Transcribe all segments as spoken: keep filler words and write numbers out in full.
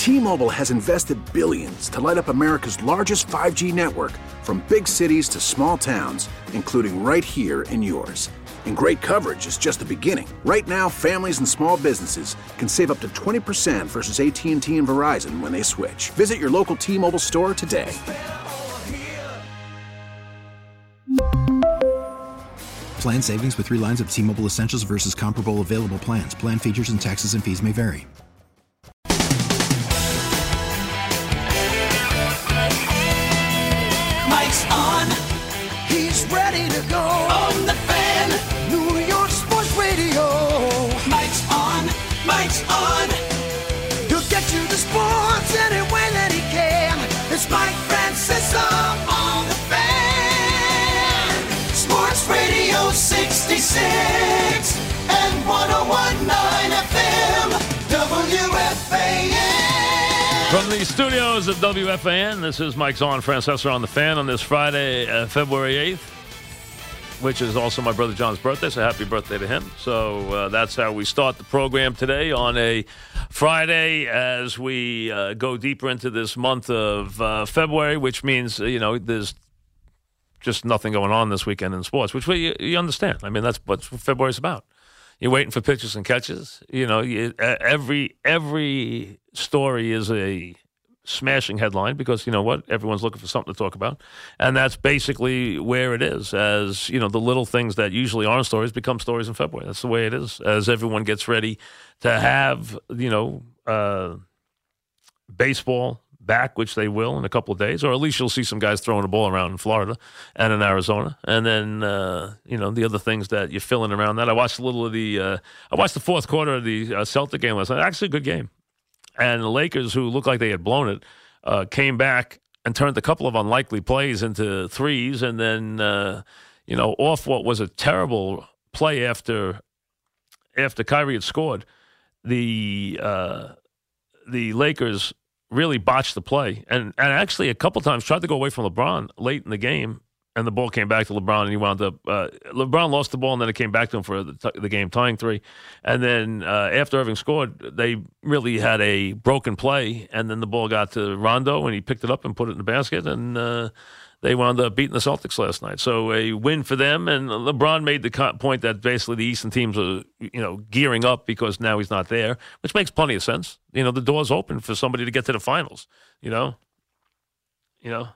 T-Mobile has invested billions to light up America's largest five G network, from big cities to small towns, including right here in yours. And great coverage is just the beginning. Right now, families and small businesses can save up to twenty percent versus A T and T and Verizon when they switch. Visit your local T-Mobile store today. Plan savings with three lines of T-Mobile Essentials versus comparable available plans. Plan features and taxes and fees may vary. Mike's on. He's ready to go. On the Fan. New York Sports Radio. Mike's on. Mike's on. He'll get you the sports any way that he can. It's Mike Francesa on the Fan. Sports Radio sixty-six and one oh one point nine F M. W F A N. From the studios of W F A N, this is Mike's on Francesa on the Fan on this Friday, uh, February eighth, which is also my brother John's birthday, so happy birthday to him. So uh, that's how we start the program today on a Friday as we uh, go deeper into this month of uh, February, which means, uh, you know, there's just nothing going on this weekend in sports, which we, you, you understand. I mean, that's what February's about. You're waiting for pitches and catches. You know, you, every every story is a smashing headline because, you know what, everyone's looking for something to talk about. And that's basically where it is, as, you know, the little things that usually aren't stories become stories in February. That's the way it is, as everyone gets ready to have, you know, uh, baseball back, which they will in a couple of days, or at least you'll see some guys throwing the ball around in Florida and in Arizona. And then, uh, you know, the other things that you're filling around that. I watched a little of the, uh, I watched the fourth quarter of the uh, Celtic game last night. Actually a good game. And the Lakers, who looked like they had blown it, uh, came back and turned a couple of unlikely plays into threes. And then, uh, you know, off what was a terrible play after, after Kyrie had scored, the, uh, the Lakers really botched the play, and and actually a couple times tried to go away from LeBron late in the game, and the ball came back to LeBron, and he wound up uh, LeBron lost the ball, and then it came back to him for the, t- the game tying three, and then uh, after Irving scored, they really had a broken play, and then the ball got to Rondo, and he picked it up and put it in the basket, and uh, they wound up beating the Celtics last night. So a win for them, and LeBron made the co- point that basically the Eastern teams are, you know, gearing up because now he's not there, which makes plenty of sense. You know, the door's open for somebody to get to the finals, you know? You know?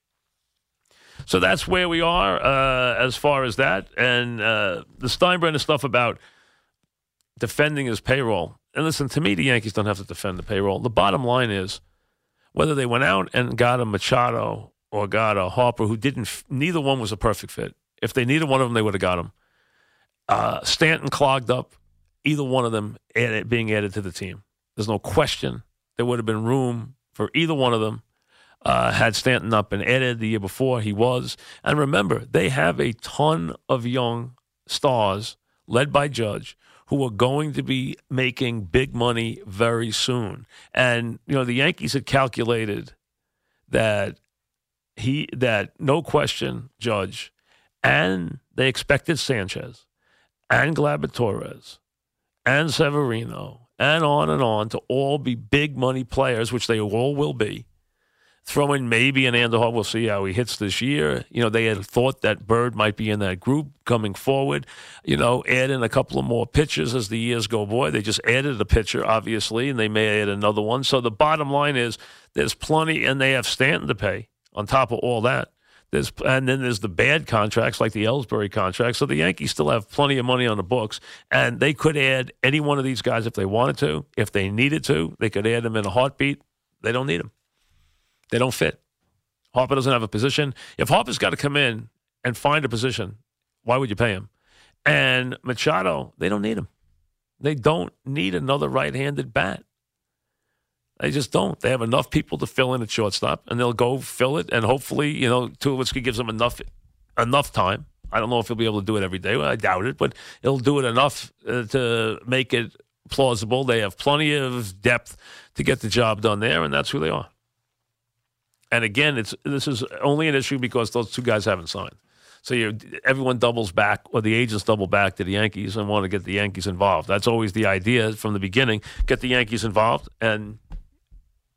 So that's where we are uh, as far as that. And uh, the Steinbrenner stuff about defending his payroll. And listen, to me, the Yankees don't have to defend the payroll. The bottom line is whether they went out and got a Machado or got a Harper who didn't, neither one was a perfect fit. If they needed one of them, they would have got him. Uh, Stanton clogged up either one of them added, being added to the team. There's no question there would have been room for either one of them uh, had Stanton not been added the year before. He was. And remember, they have a ton of young stars led by Judge who are going to be making big money very soon. And, you know, the Yankees had calculated that He that no question, Judge, and they expected Sanchez and Gleyber Torres and Severino and on and on to all be big money players, which they all will be. Throw in maybe an Andujar. We'll see how he hits this year. You know, they had thought that Bird might be in that group coming forward. You know, add in a couple of more pitchers as the years go by. They just added a pitcher, obviously, and they may add another one. So the bottom line is there's plenty, and they have Stanton to pay. On top of all that, there's and then there's the bad contracts like the Ellsbury contract. So the Yankees still have plenty of money on the books, and they could add any one of these guys if they wanted to. If they needed to, they could add them in a heartbeat. They don't need them. They don't fit. Harper doesn't have a position. If Harper's got to come in and find a position, why would you pay him? And Machado, they don't need him. They don't need another right-handed bat. They just don't. They have enough people to fill in at shortstop, and they'll go fill it, and hopefully, you know, Tulowitzki gives them enough enough time. I don't know if he'll be able to do it every day. Well, I doubt it, but he'll do it enough uh, to make it plausible. They have plenty of depth to get the job done there, and that's who they are. And again, it's this is only an issue because those two guys haven't signed. So you everyone doubles back, or the agents double back to the Yankees and want to get the Yankees involved. That's always the idea from the beginning, get the Yankees involved, and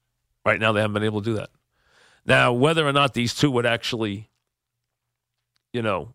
Right now, they haven't been able to do that. Now, whether or not these two would actually, you know,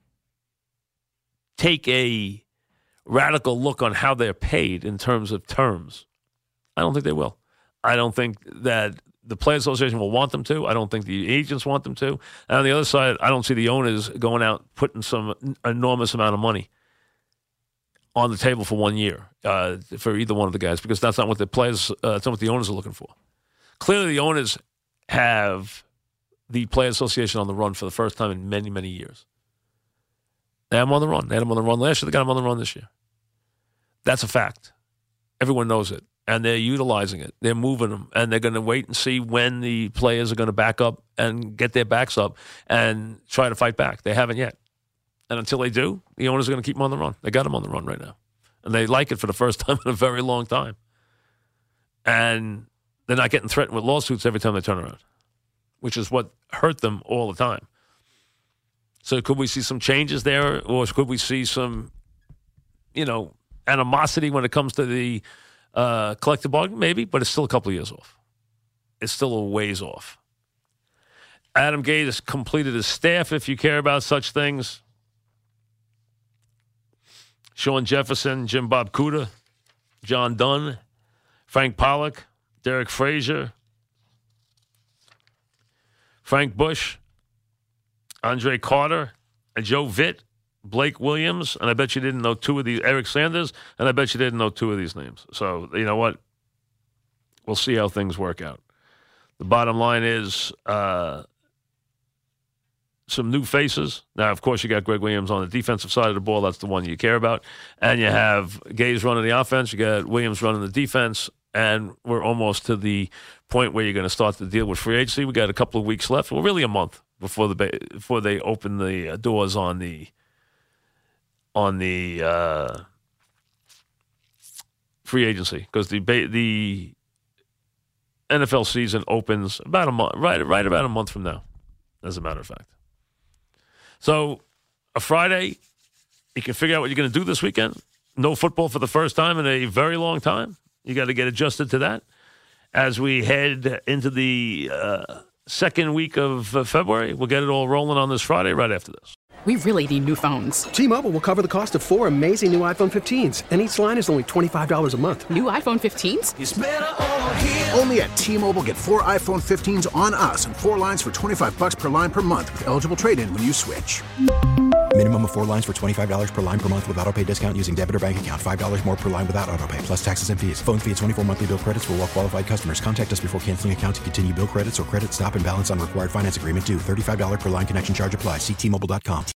take a radical look on how they're paid in terms of terms, I don't think they will. I don't think that the Players Association will want them to. I don't think the agents want them to. And on the other side, I don't see the owners going out putting some enormous amount of money on the table for one year uh, for either one of the guys, because that's not what the players, uh, that's not what the owners are looking for. Clearly, the owners have the Players Association on the run for the first time in many, many years. They have them on the run. They had them on the run last year. They got them on the run this year. That's a fact. Everyone knows it. And they're utilizing it. They're moving them. And they're going to wait and see when the players are going to back up and get their backs up and try to fight back. They haven't yet. And until they do, the owners are going to keep them on the run. They got them on the run right now. And they like it for the first time in a very long time. And they're not getting threatened with lawsuits every time they turn around, which is what hurt them all the time. So could we see some changes there, or could we see some, you know, animosity when it comes to the uh, collective bargaining? Maybe, but it's still a couple of years off. It's still a ways off. Adam Gase has completed his staff, if you care about such things. Sean Jefferson, Jim Bob Cooter, John Dunn, Frank Pollock, Derek Frazier, Frank Bush, Andre Carter, and Joe Vitt, Blake Williams, and I bet you didn't know two of these, Eric Sanders, and I bet you didn't know two of these names. So, you know what? We'll see how things work out. The bottom line is uh, some new faces. Now, of course, you got Greg Williams on the defensive side of the ball. That's the one you care about. And you have Gase running the offense. You got Williams running the defense. And we're almost to the point where you're going to start to deal with free agency. We got a couple of weeks left. Well, really a month before the before they open the doors on the on the uh, free agency, because the the N F L season opens about a month, right right about a month from now, as a matter of fact. So a Friday, you can figure out what you're going to do this weekend. No football for the first time in a very long time. You got to get adjusted to that. As we head into the uh, second week of uh, February, we'll get it all rolling on this Friday right after this. We really need new phones. T-Mobile will cover the cost of four amazing new iPhone fifteens, and each line is only twenty-five dollars a month. New iPhone fifteens? It's better over here. Only at T-Mobile, get four iPhone fifteens on us and four lines for twenty-five bucks per line per month with eligible trade-in when you switch. Minimum of four lines for twenty-five dollars per line per month with autopay discount using debit or bank account. five dollars more per line without autopay, plus taxes and fees. Phone fee at twenty-four monthly bill credits for well-qualified customers. Contact us before canceling account to continue bill credits or credit stop and balance on required finance agreement due. thirty-five dollars per line connection charge applies. See T Mobile dot com.